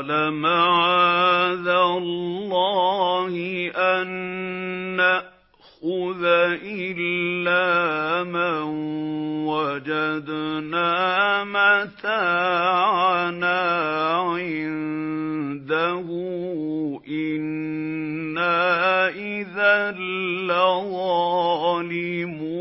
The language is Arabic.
قَالَ مَعَاذَ اللَّهِ أَن نَّأْخُذَ إِلَّا مَن وَجَدْنَا مَتَاعَنَا عِندَهُ إِنَّا إِذًا لَّظَالِمُونَ